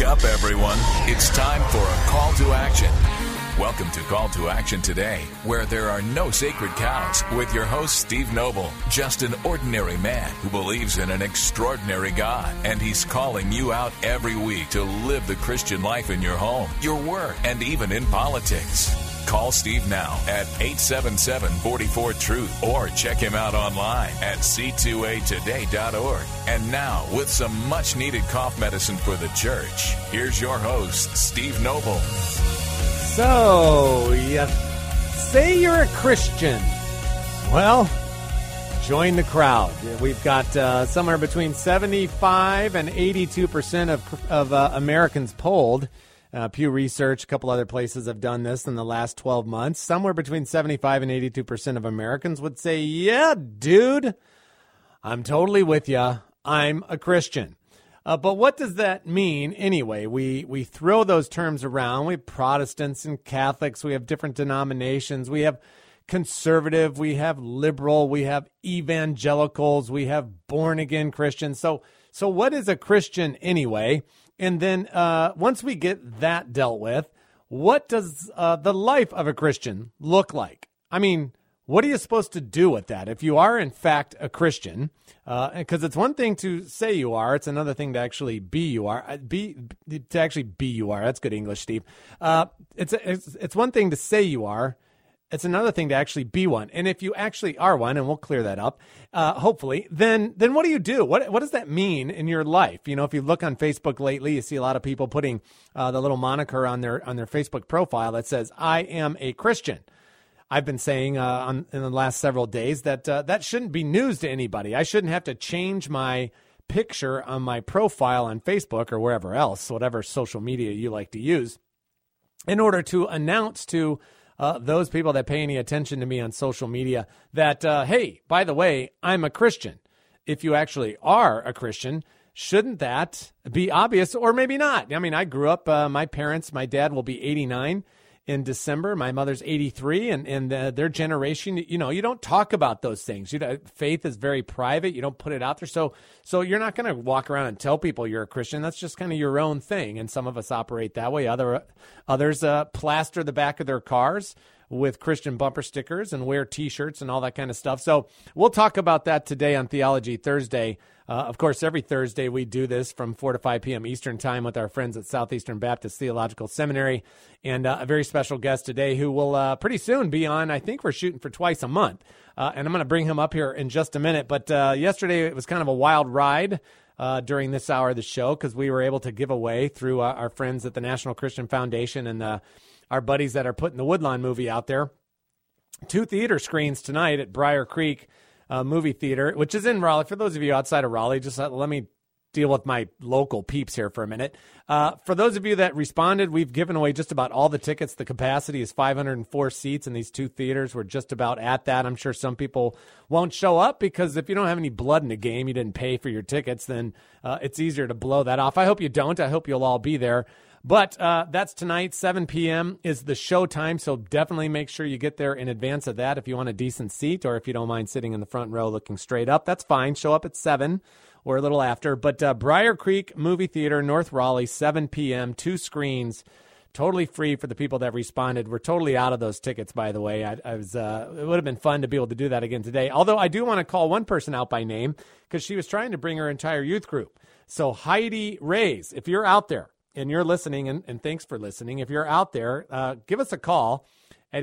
up, everyone. It's time for a call to action. Welcome to Call to Action today, where there are no sacred cows, with your host, Steve Noble, just an ordinary man who believes in an extraordinary God, and he's calling you out every week to live the Christian life in your home, your work, and even in politics. Call Steve now at 877-44-TRUTH or check him out online at c2atoday.org. And now, with some much-needed cough medicine for the church, here's your host, Steve Noble. So, you say you're a Christian. Well, join the crowd. We've got somewhere between 75 and 82% of Americans polled. Pew Research, a couple other places have done this in the last 12 months. Somewhere between 75 and 82% of Americans would say, yeah, dude, I'm totally with you. I'm a Christian. But what does that mean anyway? We throw those terms around. We have Protestants and Catholics. We have different denominations. We have conservative. We have liberal. We have evangelicals. We have born-again Christians. So what is a Christian anyway? And then once we get that dealt with, what does the life of a Christian look like? I mean, what are you supposed to do with that? If you are, in fact, a Christian, because it's one thing to say you are, it's another thing to actually be you are. That's good English, Steve. It's one thing to say you are. It's another thing to actually be one. And if you actually are one, and we'll clear that up, hopefully, then what do you do? What does that mean in your life? You know, if you look on Facebook lately, you see a lot of people putting the little moniker on their Facebook profile that says, I am a Christian. I've been saying in the last several days that that shouldn't be news to anybody. I shouldn't have to change my picture on my profile on Facebook or wherever else, whatever social media you like to use, in order to announce to those people that pay any attention to me on social media that, hey, by the way, I'm a Christian. If you actually are a Christian, shouldn't that be obvious or maybe not? I mean, I grew up, my dad will be 89 in December. My mother's 83, and their generation, you know, you don't talk about those things. Faith is very private. You don't put it out there. So you're not going to walk around and tell people you're a Christian. That's just kind of your own thing. And some of us operate that way. Others plaster the back of their cars with Christian bumper stickers and wear T-shirts and all that kind of stuff. So we'll talk about that today on Theology Thursday. Of course, every Thursday we do this from 4 to 5 p.m. Eastern Time with our friends at Southeastern Baptist Theological Seminary, and a very special guest today who will pretty soon be on. I think we're shooting for twice a month, and I'm going to bring him up here in just a minute. But yesterday it was kind of a wild ride during this hour of the show because we were able to give away through our friends at the National Christian Foundation and our buddies that are putting the Woodlawn movie out there 2 theater screens tonight at Briar Creek movie theater, which is in Raleigh. For those of you outside of Raleigh, just let me deal with my local peeps here for a minute. For those of you that responded, we've given away just about all the tickets. The capacity is 504 seats in these 2 theaters. We're just about at that. I'm sure some people won't show up because if you don't have any blood in the game, you didn't pay for your tickets, then it's easier to blow that off. I hope you don't. I hope you'll all be there. But that's tonight, 7 p.m. is the show time, so definitely make sure you get there in advance of that if you want a decent seat, or if you don't mind sitting in the front row looking straight up, that's fine. Show up at 7 or a little after. But Briar Creek Movie Theater, North Raleigh, 7 p.m., 2 screens, totally free for the people that responded. We're totally out of those tickets, by the way. It would have been fun to be able to do that again today, although I do want to call one person out by name because she was trying to bring her entire youth group. So Heidi Rays, if you're out there, and you're listening, and thanks for listening. If you're out there, give us a call at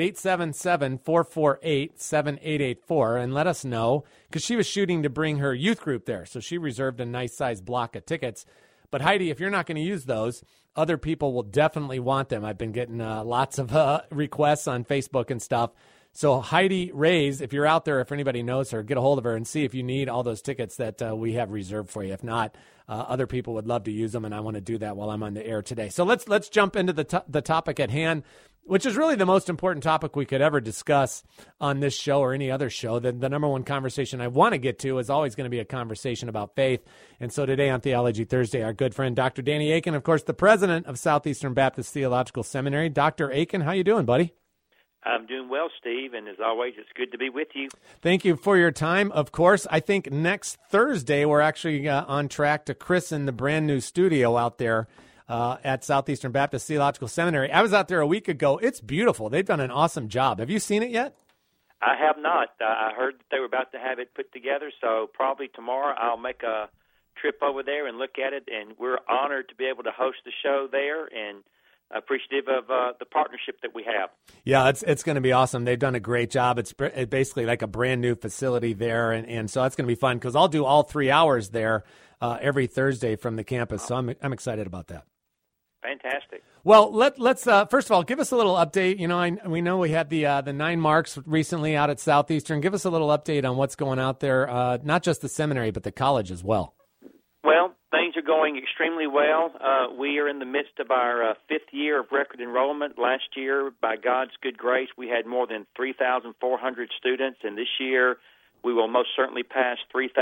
877-448-7884 and let us know, because she was shooting to bring her youth group there. So she reserved a nice-sized block of tickets. But Heidi, if you're not going to use those, other people will definitely want them. I've been getting lots of requests on Facebook and stuff. So Heidi Rays, if you're out there, if anybody knows her, get a hold of her and see if you need all those tickets that we have reserved for you. If not, other people would love to use them, and I want to do that while I'm on the air today. So let's jump into the topic at hand, which is really the most important topic we could ever discuss on this show or any other show. The number one conversation I want to get to is always going to be a conversation about faith. And so today on Theology Thursday, our good friend Dr. Danny Akin, of course, the president of Southeastern Baptist Theological Seminary. Dr. Akin, how you doing, buddy? I'm doing well, Steve, and as always, it's good to be with you. Thank you for your time. Of course, I think next Thursday we're actually on track to christen the brand new studio out there at Southeastern Baptist Theological Seminary. I was out there a week ago. It's beautiful. They've done an awesome job. Have you seen it yet? I have not. I heard that they were about to have it put together, so probably tomorrow I'll make a trip over there and look at it, and we're honored to be able to host the show there and appreciative of the partnership that we have. Yeah, it's going to be awesome. They've done a great job. It's basically like a brand new facility there, and so that's going to be fun because I'll do all 3 hours there every Thursday from the campus, so I'm excited about that. Fantastic. Well, let's first of all give us a little update. You know, we know we had the 9 Marks recently out at Southeastern. Give us a little update on what's going out there, not just the seminary but the college as well. Well, things are going extremely well. We are in the midst of our 5th year of record enrollment. Last year, by God's good grace, we had more than 3,400 students, and this year we will most certainly pass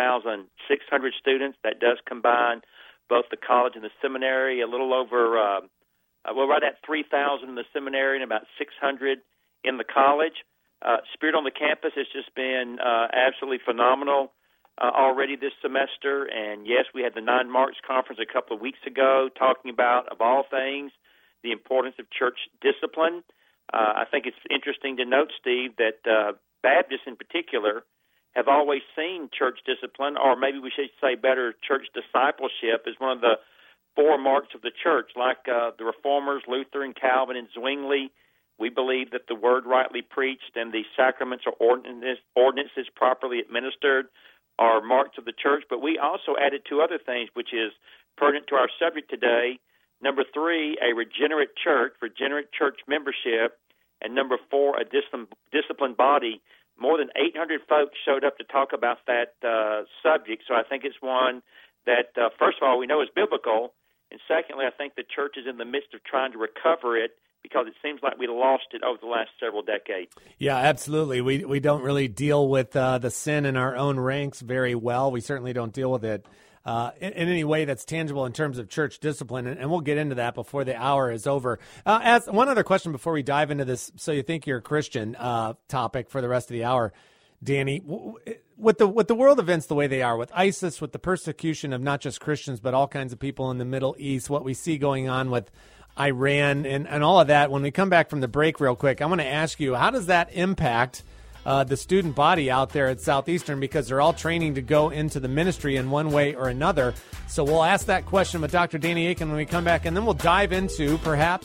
3,600 students. That does combine both the college and the seminary, a little over, right at 3,000 in the seminary and about 600 in the college. Spirit on the campus has just been absolutely phenomenal already this semester. And, yes, we had the 9 Marks conference a couple of weeks ago talking about, of all things, the importance of church discipline. I think it's interesting to note, Steve, that Baptists in particular have always seen church discipline, or maybe we should say better, church discipleship, as one of the 4 marks of the church. Like the Reformers, Luther and Calvin and Zwingli, we believe that the word rightly preached and the sacraments or ordinances properly administered are marks of the church. But we also added 2 other things, which is pertinent to our subject today. Number 3, a regenerate church membership, and number 4, a disciplined body. More than 800 folks showed up to talk about that subject, so I think it's one that, first of all, we know is biblical, and secondly, I think the church is in the midst of trying to recover it because it seems like we lost it over the last several decades. Yeah, absolutely. We don't really deal with the sin in our own ranks very well. We certainly don't deal with it in any way that's tangible in terms of church discipline, and we'll get into that before the hour is over. As one other question before we dive into this, so you think you're a Christian topic for the rest of the hour, Danny, with the world events the way they are, with ISIS, with the persecution of not just Christians but all kinds of people in the Middle East, what we see going on with Iran and all of that, when we come back from the break real quick, I want to ask you, how does that impact the student body out there at Southeastern, because they're all training to go into the ministry in one way or another? So we'll ask that question with Dr. Danny Akin when we come back, and then we'll dive into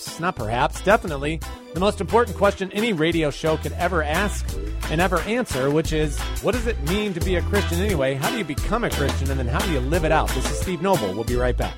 definitely the most important question any radio show could ever ask and ever answer, which is, what does it mean to be a Christian anyway? How do you become a Christian, and then how do you live it out? This is Steve Noble. We'll be right back.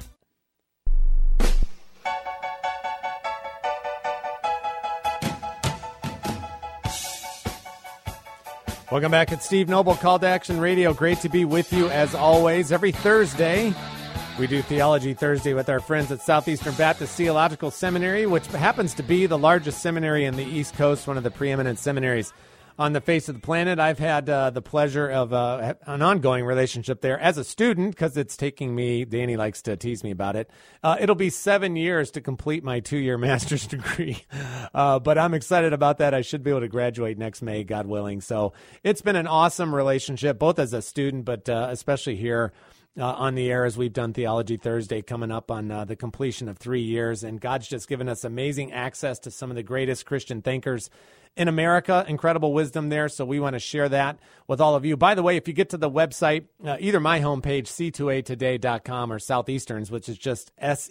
Welcome back at Steve Noble, Call to Action Radio. Great to be with you as always. Every Thursday, we do Theology Thursday with our friends at Southeastern Baptist Theological Seminary, which happens to be the largest seminary in the East Coast, one of the preeminent seminaries on the face of the planet. I've had the pleasure of an ongoing relationship there as a student, because it's taking me, Danny likes to tease me about it, it'll be 7 years to complete my 2-year master's degree. But I'm excited about that. I should be able to graduate next May, God willing. So it's been an awesome relationship, both as a student, but especially here on the air as we've done Theology Thursday, coming up on the completion of 3 years. And God's just given us amazing access to some of the greatest Christian thinkers in America. Incredible wisdom there, so we want to share that with all of you. By the way, if you get to the website, either my homepage, c2atoday.com, or Southeastern's, which is just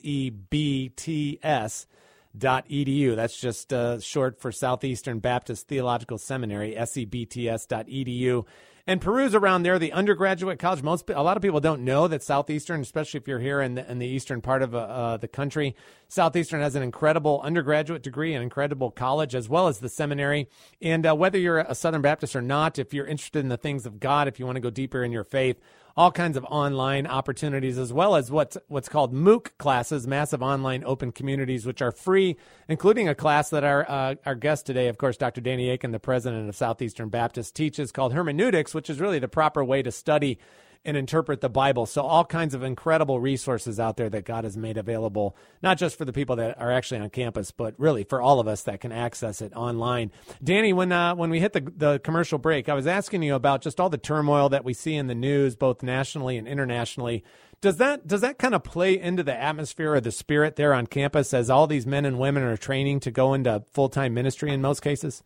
sebts.edu. That's just short for Southeastern Baptist Theological Seminary, sebts.edu. And peruse around there, the undergraduate college. A lot of people don't know that Southeastern, especially if you're here in the eastern part of the country, Southeastern has an incredible undergraduate degree, an incredible college, as well as the seminary. And whether you're a Southern Baptist or not, if you're interested in the things of God, if you want to go deeper in your faith, all kinds of online opportunities, as well as what's called MOOC classes, massive online open communities, which are free, including a class that our guest today, of course, Dr. Danny Akin, the president of Southeastern Baptist, teaches, called Hermeneutics, which is really the proper way to study and interpret the Bible. So all kinds of incredible resources out there that God has made available, not just for the people that are actually on campus, but really for all of us that can access it online. Danny, when we hit the commercial break, I was asking you about just all the turmoil that we see in the news, both nationally and internationally. Does that kind of play into the atmosphere or the spirit there on campus as all these men and women are training to go into full-time ministry in most cases?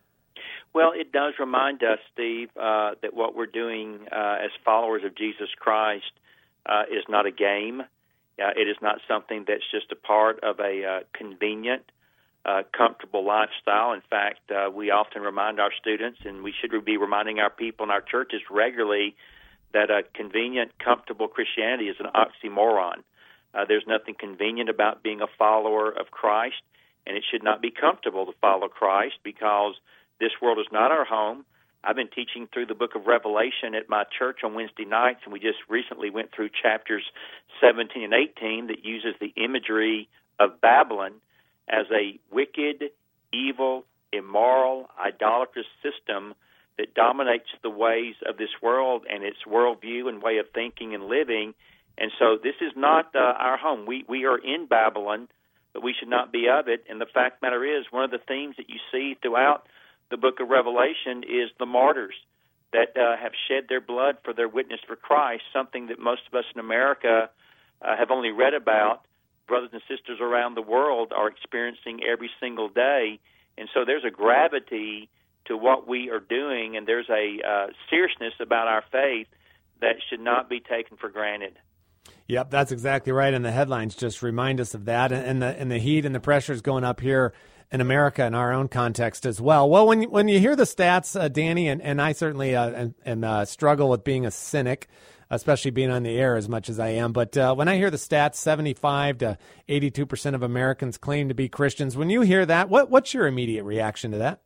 Well, it does remind us, Steve, that what we're doing as followers of Jesus Christ is not a game. It is not something that's just a part of a convenient, comfortable lifestyle. In fact, we often remind our students, and we should be reminding our people in our churches regularly, that a convenient, comfortable Christianity is an oxymoron. There's nothing convenient about being a follower of Christ, and it should not be comfortable to follow Christ because this world is not our home. I've been teaching through the book of Revelation at my church on Wednesday nights, and we just recently went through chapters 17 and 18 that uses the imagery of Babylon as a wicked, evil, immoral, idolatrous system that dominates the ways of this world and its worldview and way of thinking and living. And so this is not our home. We are in Babylon, but we should not be of it. And the fact of the matter is, one of the themes that you see throughout the book of Revelation is the martyrs that have shed their blood for their witness for Christ, something that most of us in America have only read about. Brothers and sisters around the world are experiencing every single day. And so there's a gravity to what we are doing, and there's a seriousness about our faith that should not be taken for granted. Yep, that's exactly right, and the headlines just remind us of that, and the heat and the pressures going up here in America in our own context as well. Well, when you hear the stats, Danny, and I certainly struggle with being a cynic, especially being on the air as much as I am, but when I hear the stats, 75 to 82% of Americans claim to be Christians, when you hear that, what's your immediate reaction to that?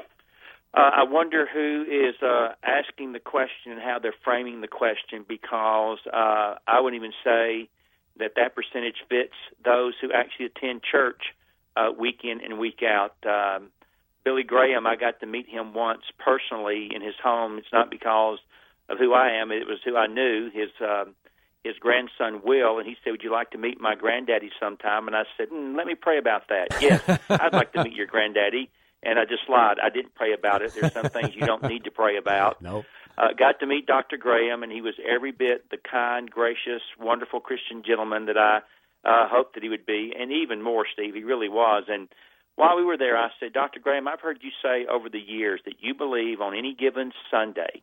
I wonder who is asking the question and how they're framing the question, because I wouldn't even say that percentage fits those who actually attend church week in and week out. Billy Graham, I got to meet him once personally in his home. It's not because of who I am. It was who I knew, his grandson, Will, and he said, "Would you like to meet my granddaddy sometime?" And I said, "Let me pray about that." "Yes, I'd like to meet your granddaddy." And I just lied. I didn't pray about it. There's some things you don't need to pray about. Nope. Got to meet Dr. Graham, and he was every bit the kind, gracious, wonderful Christian gentleman that I hoped that he would be, and even more, Steve, he really was. And while we were there, I said, "Dr. Graham, I've heard you say over the years that you believe on any given Sunday,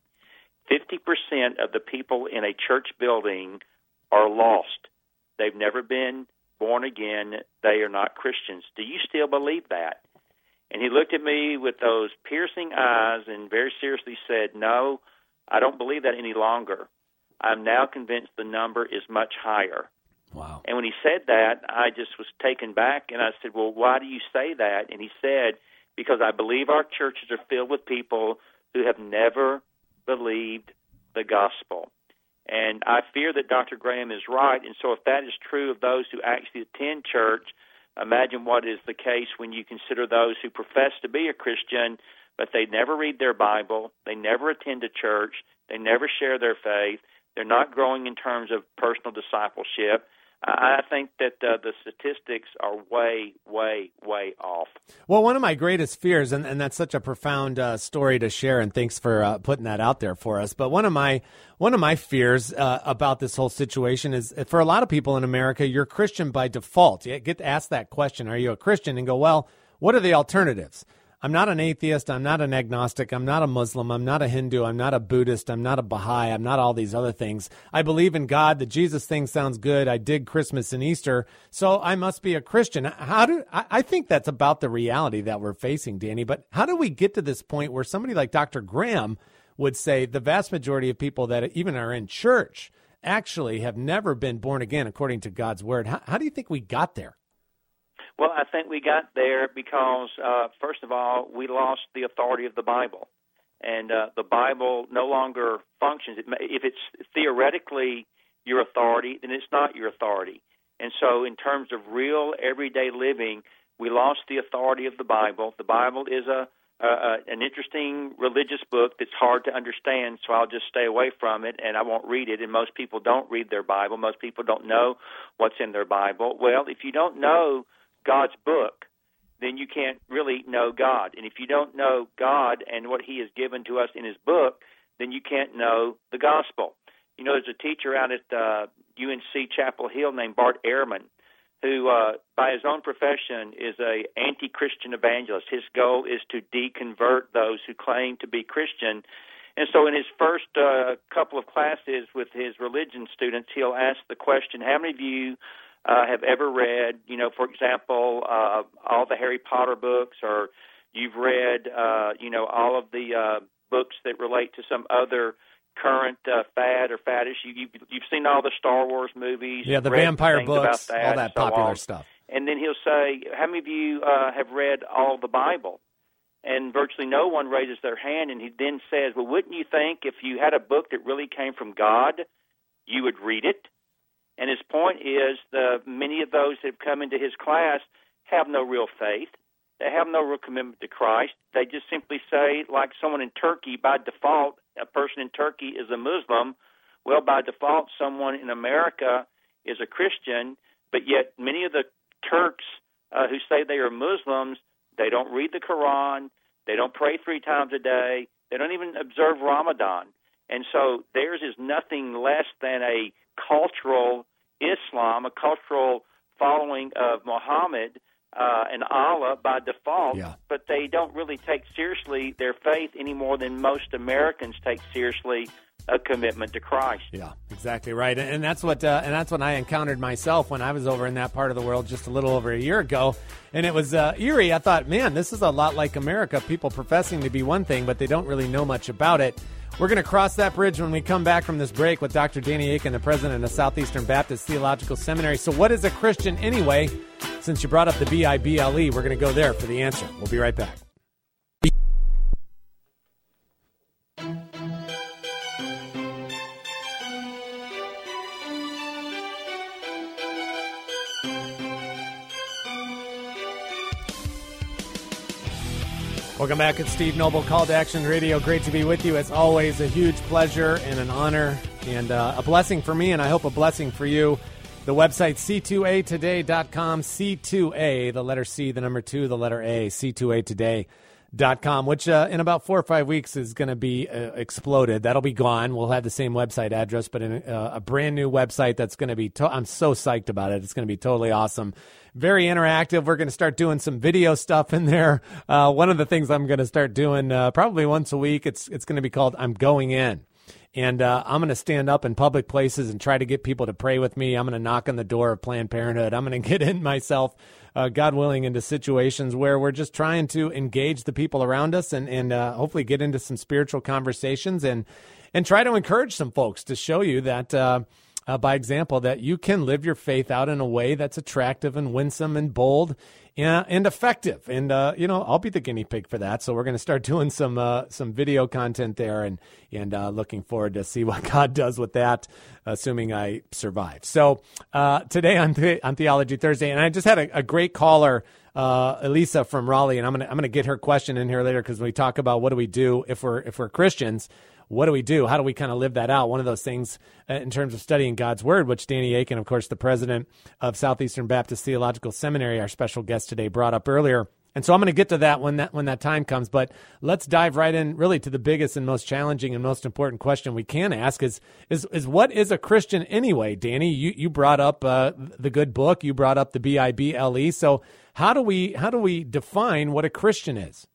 50% of the people in a church building are lost. They've never been born again. They are not Christians. Do you still believe that?" And he looked at me with those piercing eyes and very seriously said, "No, I don't believe that any longer. I'm now convinced the number is much higher." Wow. And when he said that, I just was taken back, and I said, "Well, why do you say that?" And he said, "Because I believe our churches are filled with people who have never believed the gospel." And I fear that Dr. Graham is right, and so if that is true of those who actually attend church, imagine what is the case when you consider those who profess to be a Christian, but they never read their Bible, they never attend a church, they never share their faith, they're not growing in terms of personal discipleship. I think that the statistics are way, way, way off. Well, one of my greatest fears, and that's such a profound story to share, and thanks for putting that out there for us. But one of my fears about this whole situation is, for a lot of people in America, you're Christian by default. You get asked that question, "Are you a Christian?" and go, "Well, what are the alternatives? I'm not an atheist. I'm not an agnostic. I'm not a Muslim. I'm not a Hindu. I'm not a Buddhist. I'm not a Baha'i. I'm not all these other things. I believe in God. The Jesus thing sounds good. I dig Christmas and Easter, so I must be a Christian." I think that's about the reality that we're facing, Danny. But how do we get to this point where somebody like Dr. Graham would say the vast majority of people that even are in church actually have never been born again according to God's word? How do you think we got there? Well, I think we got there because, first of all, we lost the authority of the Bible. And the Bible no longer functions. If it's theoretically your authority, then it's not your authority. And so in terms of real everyday living, we lost the authority of the Bible. The Bible is a an interesting religious book that's hard to understand, so I'll just stay away from it, and I won't read it. And most people don't read their Bible. Most people don't know what's in their Bible. Well, if you don't know God's book, then you can't really know God. And if you don't know God and what He has given to us in His book, then you can't know the gospel. You know, there's a teacher out at UNC Chapel Hill named Bart Ehrman, who, by his own profession, is a anti-Christian evangelist. His goal is to deconvert those who claim to be Christian. And so in his first couple of classes with his religion students, he'll ask the question, how many of you have ever read, you know, for example, all the Harry Potter books, or you've read, you know, all of the books that relate to some other current fad or faddish. You've seen all the Star Wars movies. Yeah, the vampire books, all that popular stuff. And then he'll say, how many of you have read all of the Bible? And virtually no one raises their hand, and he then says, well, wouldn't you think if you had a book that really came from God, you would read it? And his point is many of those that have come into his class have no real faith. They have no real commitment to Christ. They just simply say, like someone in Turkey, by default, a person in Turkey is a Muslim. Well, by default, someone in America is a Christian, but yet many of the Turks who say they are Muslims, they don't read the Quran, they don't pray 3 times a day, they don't even observe Ramadan. And so theirs is nothing less than a cultural Islam, a cultural following of Muhammad and Allah by default, but they don't really take seriously their faith any more than most Americans take seriously a commitment to Christ. Yeah, exactly right. And that's what I encountered myself when I was over in that part of the world just a little over a year ago. And it was eerie. I thought, man, this is a lot like America. People professing to be one thing, but they don't really know much about it. We're going to cross that bridge when we come back from this break with Dr. Danny Akin, the president of Southeastern Baptist Theological Seminary. So what is a Christian anyway? Since you brought up the Bible, we're going to go there for the answer. We'll be right back. Welcome back. It's Steve Noble, Call to Action Radio. Great to be with you. As always, a huge pleasure and an honor and a blessing for me, and I hope a blessing for you. The website, c2atoday.com, C2A, the letter C, the number 2, the letter A, c2atoday.com, which in about 4 or 5 weeks is going to be exploded. That'll be gone. We'll have the same website address, but in a brand new website that's going to be, I'm so psyched about it. It's going to be totally awesome. Very interactive. We're going to start doing some video stuff in there. One of the things I'm going to start doing probably once a week, it's going to be called I'm Going In. And I'm going to stand up in public places and try to get people to pray with me. I'm going to knock on the door of Planned Parenthood. I'm going to get in myself, God willing, into situations where we're just trying to engage the people around us and hopefully get into some spiritual conversations and try to encourage some folks to show you that by example, that you can live your faith out in a way that's attractive and winsome and bold and effective. And, I'll be the guinea pig for that. So we're going to start doing some video content there and looking forward to see what God does with that, assuming I survive. So today on Theology Thursday, and I just had a great caller, Elisa from Raleigh, and I'm going to get her question in here later because we talk about what do we do if we're Christians. What do we do? How do we kind of live that out? One of those things in terms of studying God's Word, which Danny Akin, of course, the president of Southeastern Baptist Theological Seminary, our special guest today, brought up earlier. And so I'm going to get to that when that time comes. But let's dive right in really to the biggest and most challenging and most important question we can ask is what is a Christian anyway? Danny, you brought up the good book. You brought up the Bible. So how do we define what a Christian is?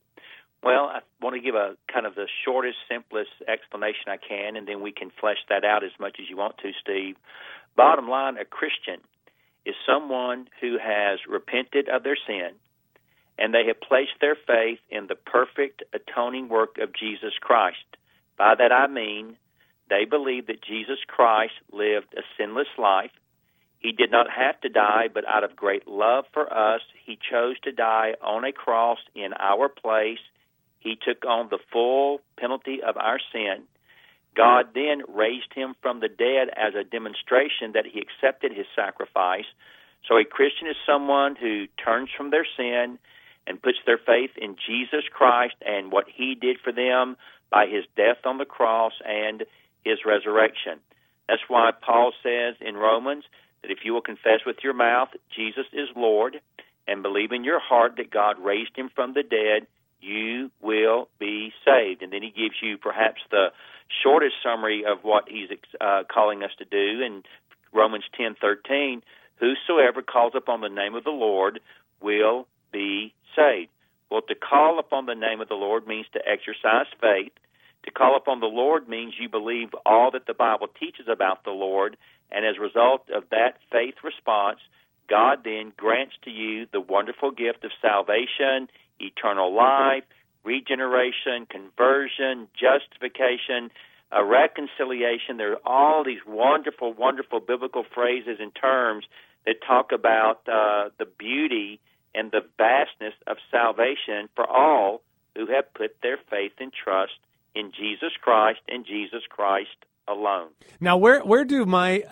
Well, I want to give a kind of the shortest, simplest explanation I can, and then we can flesh that out as much as you want to, Steve. Bottom line, a Christian is someone who has repented of their sin, and they have placed their faith in the perfect atoning work of Jesus Christ. By that I mean they believe that Jesus Christ lived a sinless life. He did not have to die, but out of great love for us, he chose to die on a cross in our place. He took on the full penalty of our sin. God then raised him from the dead as a demonstration that he accepted his sacrifice. So a Christian is someone who turns from their sin and puts their faith in Jesus Christ and what he did for them by his death on the cross and his resurrection. That's why Paul says in Romans that if you will confess with your mouth Jesus is Lord and believe in your heart that God raised him from the dead, you will be saved. And then he gives you perhaps the shortest summary of what he's calling us to do in Romans 10:13, whosoever calls upon the name of the Lord will be saved. Well, to call upon the name of the Lord means to exercise faith. To call upon the Lord means you believe all that the Bible teaches about the Lord, and as a result of that faith response, God then grants to you the wonderful gift of salvation, eternal life, regeneration, conversion, justification, reconciliation. There are all these wonderful, wonderful biblical phrases and terms that talk about the beauty and the vastness of salvation for all who have put their faith and trust in Jesus Christ and Jesus Christ alone. Now, where does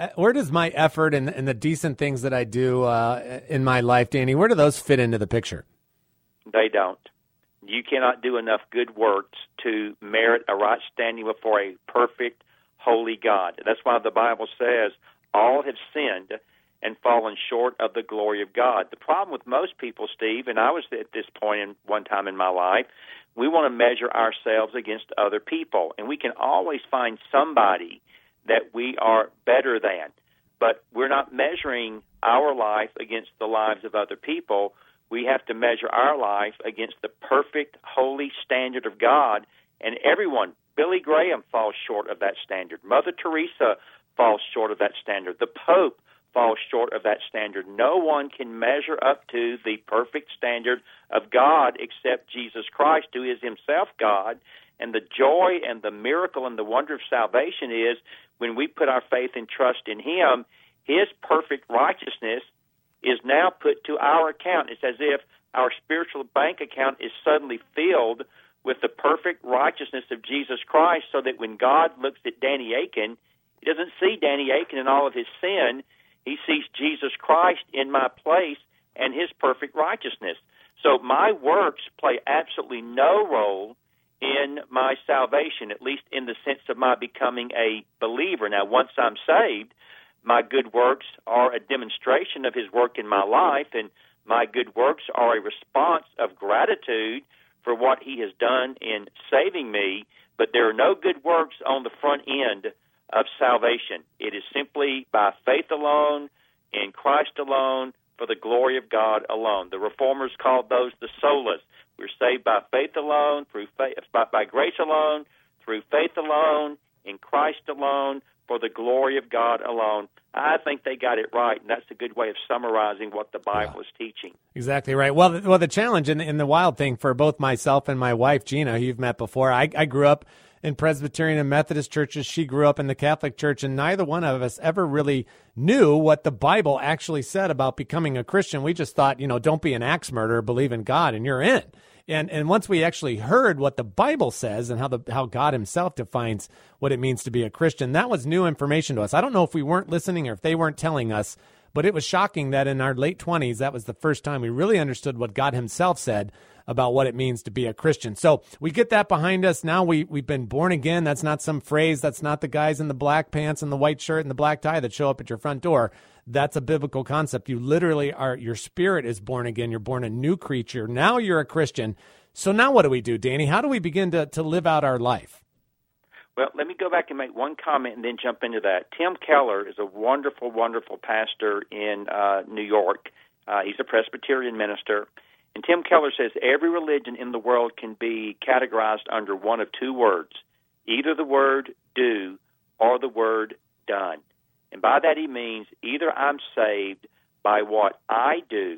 my effort and the decent things that I do in my life, Danny, where do those fit into the picture? They don't. You cannot do enough good works to merit a right standing before a perfect, holy God. That's why the Bible says all have sinned and fallen short of the glory of God. The problem with most people, Steve, and I was at this point in one time in my life, we want to measure ourselves against other people, and we can always find somebody that we are better than. But we're not measuring our life against the lives of other people. We have to measure our life against the perfect, holy standard of God, and everyone, Billy Graham falls short of that standard. Mother Teresa falls short of that standard. The Pope falls short of that standard. No one can measure up to the perfect standard of God except Jesus Christ, who is himself God. And the joy and the miracle and the wonder of salvation is when we put our faith and trust in him, his perfect righteousness is now put to our account. It's as if our spiritual bank account is suddenly filled with the perfect righteousness of Jesus Christ, so that when God looks at Danny Akin, he doesn't see Danny Akin and all of his sin. He sees Jesus Christ in my place and his perfect righteousness. So my works play absolutely no role in my salvation, at least in the sense of my becoming a believer. Now, once I'm saved, my good works are a demonstration of his work in my life, and my good works are a response of gratitude for what he has done in saving me, but there are no good works on the front end of salvation. It is simply by faith alone, in Christ alone, for the glory of God alone. The Reformers called those the solas. We're saved by faith alone, through faith, by grace alone, through faith alone, in Christ alone, for the glory of God alone. I think they got it right, and that's a good way of summarizing what the Bible is teaching. Exactly right. Well, the challenge and the wild thing for both myself and my wife, Gina, who you've met before, I grew up in Presbyterian and Methodist churches. She grew up in the Catholic Church, and neither one of us ever really knew what the Bible actually said about becoming a Christian. We just thought, don't be an axe murderer, believe in God, and you're in. And once we actually heard what the Bible says and how God himself defines what it means to be a Christian, that was new information to us. I don't know if we weren't listening or if they weren't telling us, but it was shocking that in our late 20s, that was the first time we really understood what God himself said about what it means to be a Christian. So we get that behind us. Now we've been born again. That's not some phrase. That's not the guys in the black pants and the white shirt and the black tie that show up at your front door. That's a biblical concept. You literally are, your spirit is born again. You're born a new creature. Now you're a Christian. So now what do we do, Danny? How do we begin to live out our life? Well, let me go back and make one comment and then jump into that. Tim Keller is a wonderful, wonderful pastor in New York. He's a Presbyterian minister. And Tim Keller says every religion in the world can be categorized under one of two words, either the word do or the word done. And by that he means either I'm saved by what I do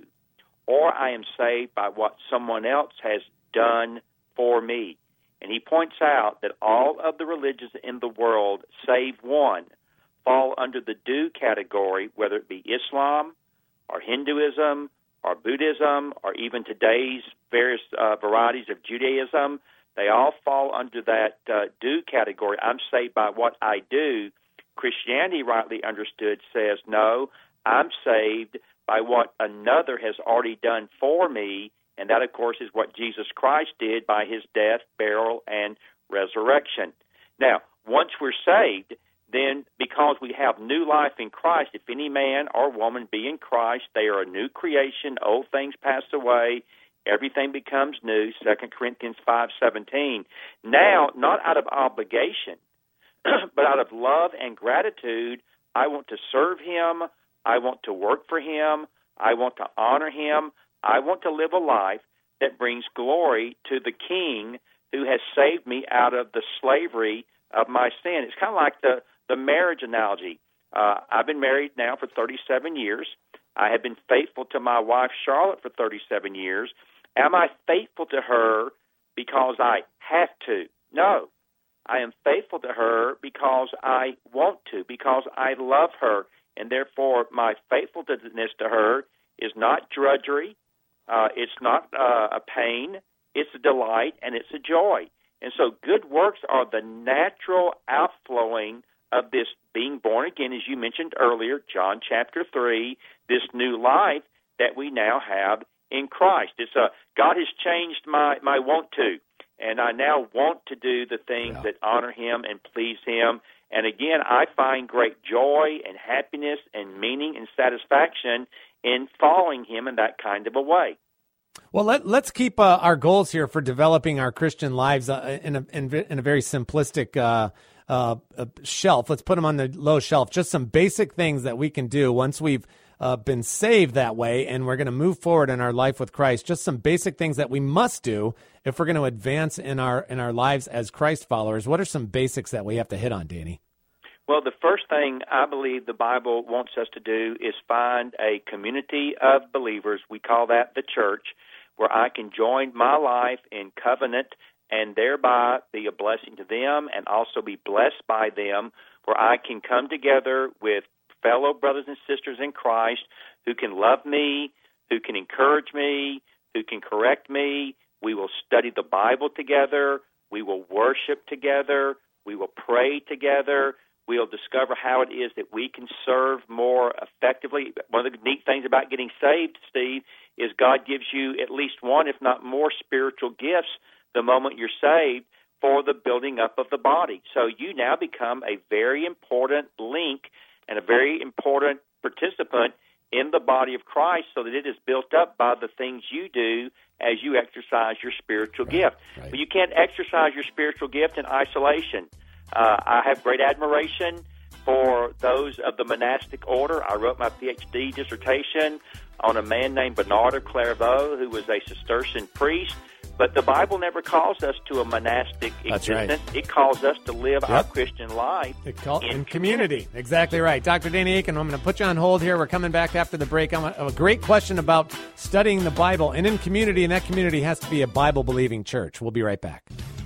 or I am saved by what someone else has done for me. And he points out that all of the religions in the world, save one, fall under the do category, whether it be Islam or Hinduism or Buddhism or even today's various varieties of Judaism. They all fall under that do category. I'm saved by what I do. Christianity, rightly understood, says, no, I'm saved by what another has already done for me And that, of course, is what Jesus Christ did by his death, burial, and resurrection. Now, once we're saved, then because we have new life in Christ, if any man or woman be in Christ, they are a new creation. Old things pass away. Everything becomes new, 2 Corinthians 5:17. Now, not out of obligation, but out of love and gratitude, I want to serve him. I want to work for him. I want to honor him. I want to live a life that brings glory to the King who has saved me out of the slavery of my sin. It's kind of like the marriage analogy. I've been married now for 37 years. I have been faithful to my wife, Charlotte, for 37 years. Am I faithful to her because I have to? No. I am faithful to her because I want to, because I love her, and therefore my faithfulness to her is not drudgery, it's not a pain, it's a delight, and it's a joy. And so good works are the natural outflowing of this being born again, as you mentioned earlier, John chapter 3, this new life that we now have in Christ. It's God has changed my want to, and I now want to do the things that honor him and please him. And again, I find great joy and happiness and meaning and satisfaction in following him in that kind of a way. Well, let's keep our goals here for developing our Christian lives in a very simplistic shelf. Let's put them on the low shelf. Just some basic things that we can do once we've been saved that way, and we're going to move forward in our life with Christ. Just some basic things that we must do if we're going to advance in our lives as Christ followers. What are some basics that we have to hit on, Danny? Well, the first thing I believe the Bible wants us to do is find a community of believers. We call that the church, where I can join my life in covenant and thereby be a blessing to them and also be blessed by them, where I can come together with fellow brothers and sisters in Christ who can love me, who can encourage me, who can correct me. We will study the Bible together. We will worship together. We will pray together. We'll discover how it is that we can serve more effectively. One of the neat things about getting saved, Steve, is God gives you at least one, if not more, spiritual gifts the moment you're saved for the building up of the body. So you now become a very important link and a very important participant in the body of Christ, so that it is built up by the things you do as you exercise your spiritual gift. Right. But you can't exercise your spiritual gift in isolation. I have great admiration for those of the monastic order. I wrote my PhD dissertation on a man named Bernard of Clairvaux, who was a Cistercian priest. But the Bible never calls us to a monastic existence. Right. It calls us to live our Christian life in community. Exactly right. Dr. Danny Akin, I'm going to put you on hold here. We're coming back after the break. I have a great question about studying the Bible and in community, and that community has to be a Bible-believing church. We'll be right back.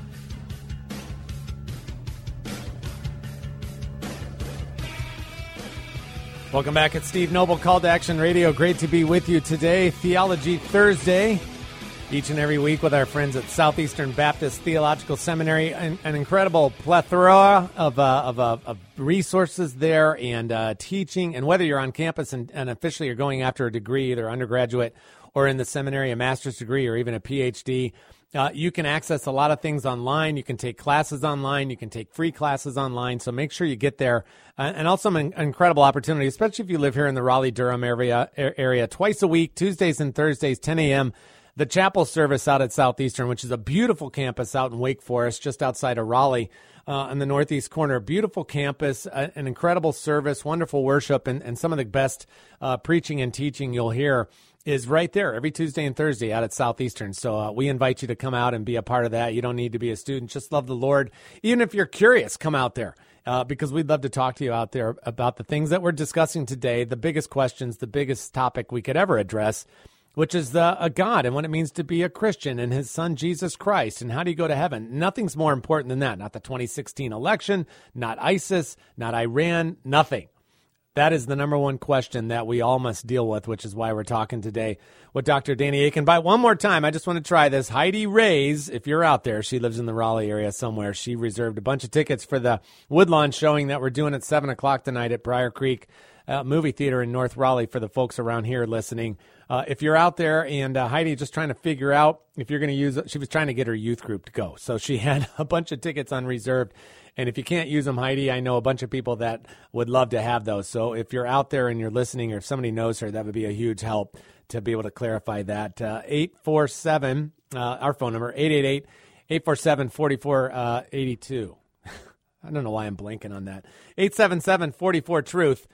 Welcome back at Steve Noble, Call to Action Radio. Great to be with you today. Theology Thursday, each and every week with our friends at Southeastern Baptist Theological Seminary. An incredible plethora of resources there and teaching. And whether you're on campus and officially you're going after a degree, either undergraduate or in the seminary, a master's degree or even a PhD, you can access a lot of things online. You can take classes online. You can take free classes online. So make sure you get there. And also an incredible opportunity, especially if you live here in the Raleigh-Durham area. Twice a week, Tuesdays and Thursdays, 10 a.m., the chapel service out at Southeastern, which is a beautiful campus out in Wake Forest, just outside of Raleigh, in the northeast corner. Beautiful campus, an incredible service, wonderful worship, and some of the best preaching and teaching you'll hear is right there every Tuesday and Thursday out at Southeastern. So we invite you to come out and be a part of that. You don't need to be a student. Just love the Lord. Even if you're curious, come out there because we'd love to talk to you out there about the things that we're discussing today, the biggest questions, the biggest topic we could ever address, which is the God and what it means to be a Christian and his son, Jesus Christ, and how do you go to heaven? Nothing's more important than that. Not the 2016 election, not ISIS, not Iran, nothing. That is the number one question that we all must deal with, which is why we're talking today with Dr. Danny Akin. By one more time, I just want to try this. Heidi Rays, if you're out there, she lives in the Raleigh area somewhere. She reserved a bunch of tickets for the Woodlawn showing that we're doing at 7 o'clock tonight at Briar Creek movie theater in North Raleigh for the folks around here listening. If you're out there, and Heidi just trying to figure out if you're going to use it, she was trying to get her youth group to go. So she had a bunch of tickets unreserved. And if you can't use them, Heidi, I know a bunch of people that would love to have those. So if you're out there and you're listening, or if somebody knows her, that would be a huge help to be able to clarify that. 847, our phone number, 888-847-4482. I don't know why I'm blanking on that. 877-44-TRUTH.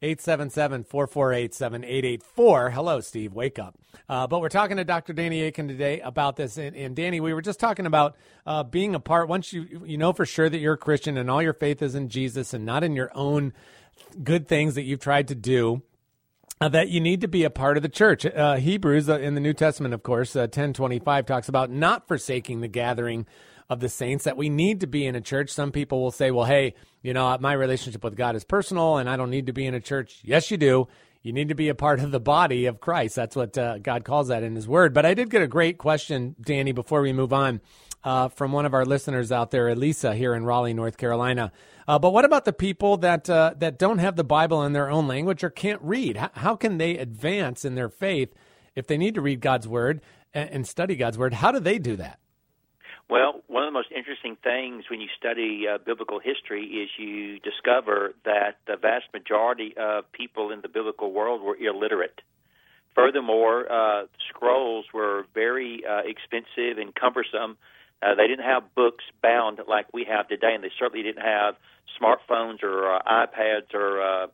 877-448-7884. Hello, Steve. Wake up. But we're talking to Dr. Danny Akin today about this. And Danny, we were just talking about being a part. Once you know for sure that you're a Christian and all your faith is in Jesus and not in your own good things that you've tried to do, that you need to be a part of the church. Hebrews in the New Testament, of course, 10:25 talks about not forsaking the gathering of the saints, that we need to be in a church. Some people will say, well, hey, my relationship with God is personal and I don't need to be in a church. Yes, you do. You need to be a part of the body of Christ. That's what God calls that in his word. But I did get a great question, Danny, before we move on, from one of our listeners out there, Elisa, here in Raleigh, North Carolina. But what about the people that don't have the Bible in their own language or can't read? How can they advance in their faith if they need to read God's word and study God's word? How do they do that? Well, one of the most interesting things when you study biblical history is you discover that the vast majority of people in the biblical world were illiterate. Furthermore, scrolls were very expensive and cumbersome. They didn't have books bound like we have today, and they certainly didn't have smartphones or iPads or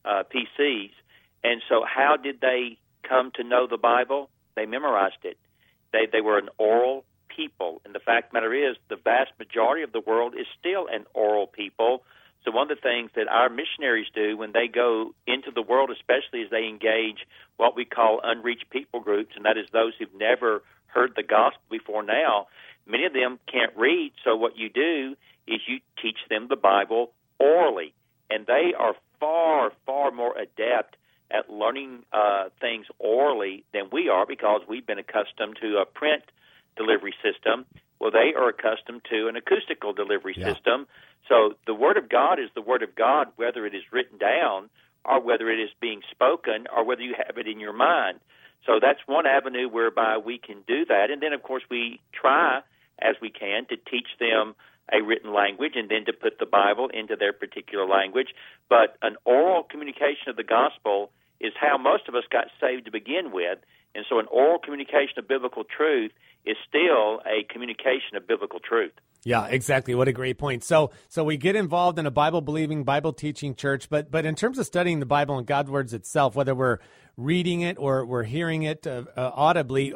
PCs. And so how did they come to know the Bible? They memorized it. They were an oral people. And the fact of the matter is, the vast majority of the world is still an oral people. So one of the things that our missionaries do when they go into the world, especially, is they engage what we call unreached people groups, and that is those who've never heard the gospel before now. Many of them can't read, so what you do is you teach them the Bible orally. And they are far, far more adept at learning things orally than we are, because we've been accustomed to a print delivery system. Well, they are accustomed to an acoustical delivery system. So the Word of God is the Word of God, whether it is written down or whether it is being spoken or whether you have it in your mind. So that's one avenue whereby we can do that. And then, of course, we try, as we can, to teach them a written language and then to put the Bible into their particular language. But an oral communication of the gospel is how most of us got saved to begin with. And so an oral communication of biblical truth is still a communication of biblical truth. Yeah, exactly. What a great point. So we get involved in a Bible-believing, Bible-teaching church, but in terms of studying the Bible and God's words itself, whether we're reading it or we're hearing it audibly,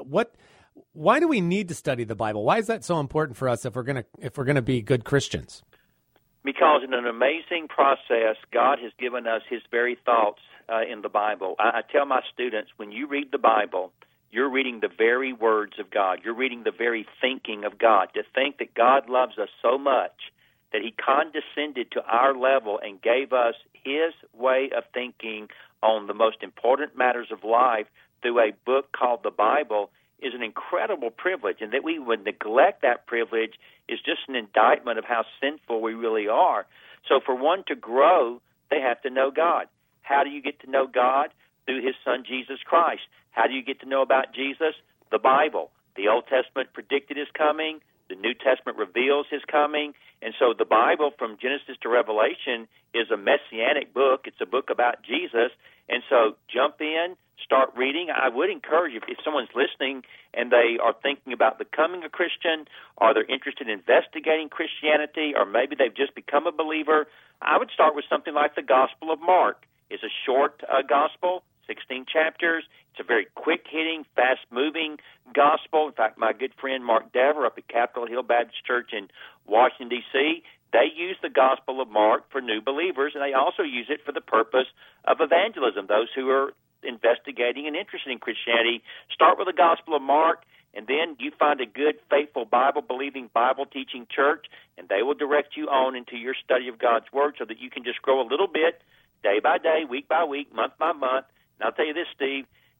why do we need to study the Bible? Why is that so important for us if we're gonna be good Christians? Because in an amazing process, God has given us his very thoughts in the Bible. I tell my students, when you read the Bible, you're reading the very words of God. You're reading the very thinking of God. To think that God loves us so much that he condescended to our level and gave us his way of thinking on the most important matters of life through a book called the Bible is an incredible privilege. And that we would neglect that privilege is just an indictment of how sinful we really are. So for one to grow, they have to know God. How do you get to know God? Through his son, Jesus Christ. How do you get to know about Jesus? The Bible. The Old Testament predicted his coming. The New Testament reveals his coming. And so the Bible, from Genesis to Revelation, is a messianic book. It's a book about Jesus. And so jump in, start reading. I would encourage you, if someone's listening and they are thinking about becoming a Christian, or they're interested in investigating Christianity, or maybe they've just become a believer, I would start with something like the Gospel of Mark. It's a short gospel, 16 chapters. It's a very quick-hitting, fast-moving gospel. In fact, my good friend Mark Dever up at Capitol Hill Baptist Church in Washington, D.C., they use the Gospel of Mark for new believers, and they also use it for the purpose of evangelism. Those who are investigating and interested in Christianity, start with the Gospel of Mark, and then you find a good, faithful, Bible-believing, Bible-teaching church, and they will direct you on into your study of God's Word so that you can just grow a little bit, day by day, week by week, month by month. And I'll tell you this, Steve,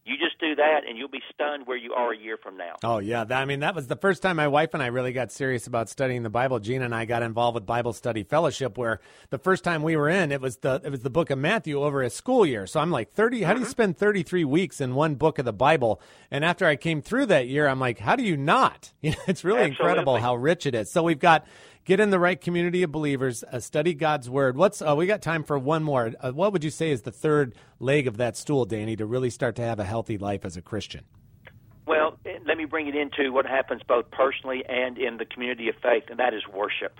You just do that, and you'll be stunned where you are a year from now. Oh, yeah. That was the first time my wife and I really got serious about studying the Bible. Gina and I got involved with Bible Study Fellowship, where the first time we were in, it was the book of Matthew over a school year. So I'm like, 30. How do you spend 33 weeks in one book of the Bible? And after I came through that year, I'm like, how do you not? It's really incredible how rich it is. So we've got get in the right community of believers, study God's Word. We got time for one more. What would you say is the third leg of that stool, Danny, to really start to have a healthy life as a Christian? Well, let me bring it into what happens both personally and in the community of faith, and that is worship.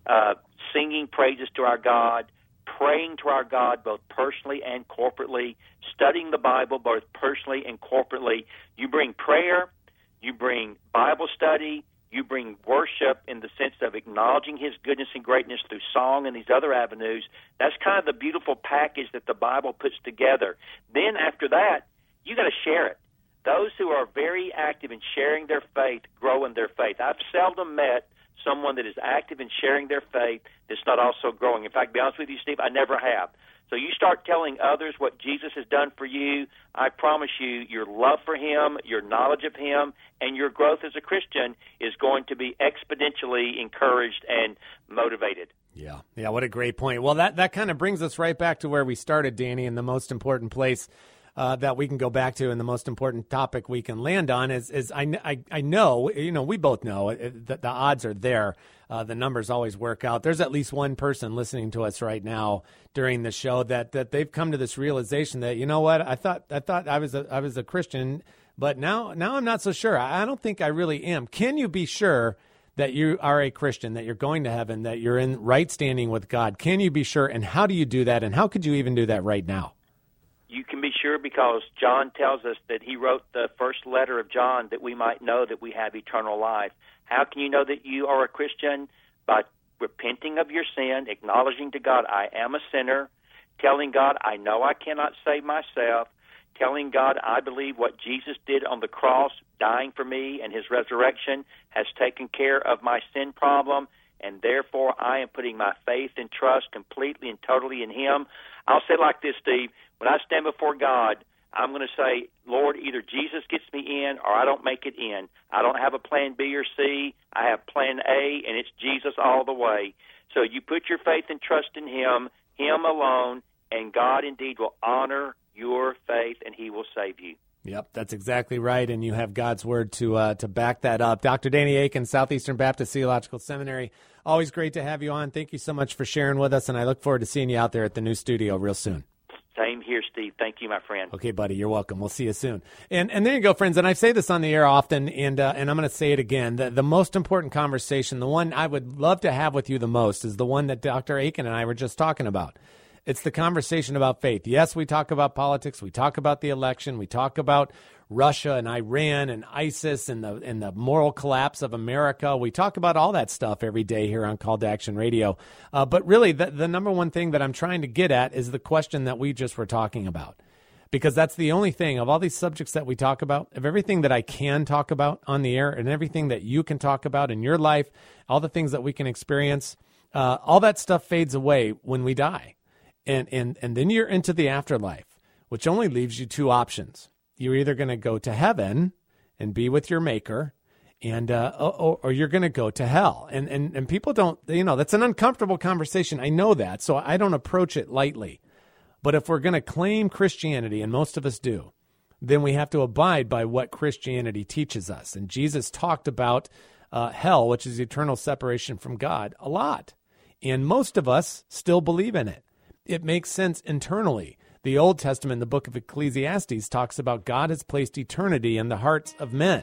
Singing praises to our God, praying to our God both personally and corporately, studying the Bible both personally and corporately. You bring prayer, you bring Bible study, you bring worship in the sense of acknowledging His goodness and greatness through song and these other avenues. That's kind of the beautiful package that the Bible puts together. Then after that, you got to share it. Those who are very active in sharing their faith grow in their faith. I've seldom met someone that is active in sharing their faith that's not also growing. In fact, to be honest with you, Steve, I never have. So you start telling others what Jesus has done for you, I promise you, your love for Him, your knowledge of Him, and your growth as a Christian is going to be exponentially encouraged and motivated. Yeah, what a great point. Well, that kind of brings us right back to where we started, Danny, and the most important place that we can go back to, and the most important topic we can land on is I know, we both know that the odds are there. The numbers always work out. There's at least one person listening to us right now during the show that they've come to this realization that, you know what, I thought I was a Christian, but now I'm not so sure. I don't think I really am. Can you be sure that you are a Christian, that you're going to heaven, that you're in right standing with God? Can you be sure, and how do you do that, and how could you even do that right now? You can be sure because John tells us that he wrote the first letter of John that we might know that we have eternal life. How can you know that you are a Christian? By repenting of your sin, acknowledging to God, I am a sinner, telling God, I know I cannot save myself, telling God, I believe what Jesus did on the cross, dying for me, and His resurrection has taken care of my sin problem, and therefore I am putting my faith and trust completely and totally in Him. I'll say it like this, Steve. When I stand before God, I'm going to say, Lord, either Jesus gets me in or I don't make it in. I don't have a plan B or C. I have plan A, and it's Jesus all the way. So you put your faith and trust in Him alone, and God indeed will honor your faith, and He will save you. Yep, that's exactly right, and you have God's Word to back that up. Dr. Danny Akin, Southeastern Baptist Theological Seminary, always great to have you on. Thank you so much for sharing with us, and I look forward to seeing you out there at the new studio real soon. Same here, Steve. Thank you, my friend. Okay, buddy, you're welcome. We'll see you soon. And there you go, friends, and I say this on the air often, and I'm going to say it again. The most important conversation, the one I would love to have with you the most, is the one that Dr. Akin and I were just talking about. It's the conversation about faith. Yes, we talk about politics. We talk about the election. We talk about Russia and Iran and ISIS and the moral collapse of America. We talk about all that stuff every day here on Call to Action Radio. But really, the number one thing that I'm trying to get at is the question that we just were talking about. Because that's the only thing of all these subjects that we talk about, of everything that I can talk about on the air and everything that you can talk about in your life, all the things that we can experience, all that stuff fades away when we die. And then you're into the afterlife, which only leaves you two options. You're either going to go to heaven and be with your maker, and or you're going to go to hell. And people don't, that's an uncomfortable conversation. I know that, so I don't approach it lightly. But if we're going to claim Christianity, and most of us do, then we have to abide by what Christianity teaches us. And Jesus talked about hell, which is eternal separation from God, a lot. And most of us still believe in it. It makes sense internally. The Old Testament, the book of Ecclesiastes, talks about God has placed eternity in the hearts of men.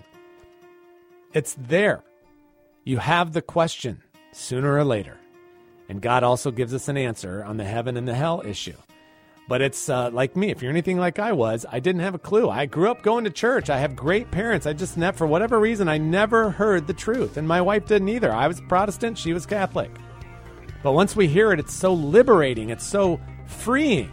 It's there. You have the question sooner or later. And God also gives us an answer on the heaven and the hell issue. But it's like me. If you're anything like I was, I didn't have a clue. I grew up going to church. I have great parents. For whatever reason, I never heard the truth. And my wife didn't either. I was Protestant. She was Catholic. But once we hear it, it's so liberating. It's so freeing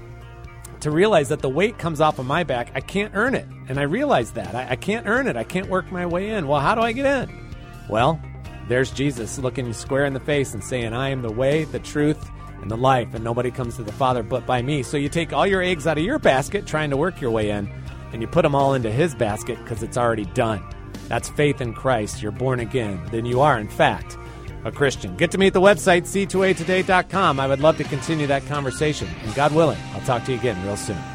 to realize that the weight comes off of my back. I can't earn it. And I realize that. I can't earn it. I can't work my way in. Well, how do I get in? Well, there's Jesus looking you square in the face and saying, I am the way, the truth, and the life, and nobody comes to the Father but by me. So you take all your eggs out of your basket trying to work your way in, and you put them all into his basket because it's already done. That's faith in Christ. You're born again. Then you are, in fact, a Christian. Get to me at the website, c2atoday.com. I would love to continue that conversation. And God willing, I'll talk to you again real soon.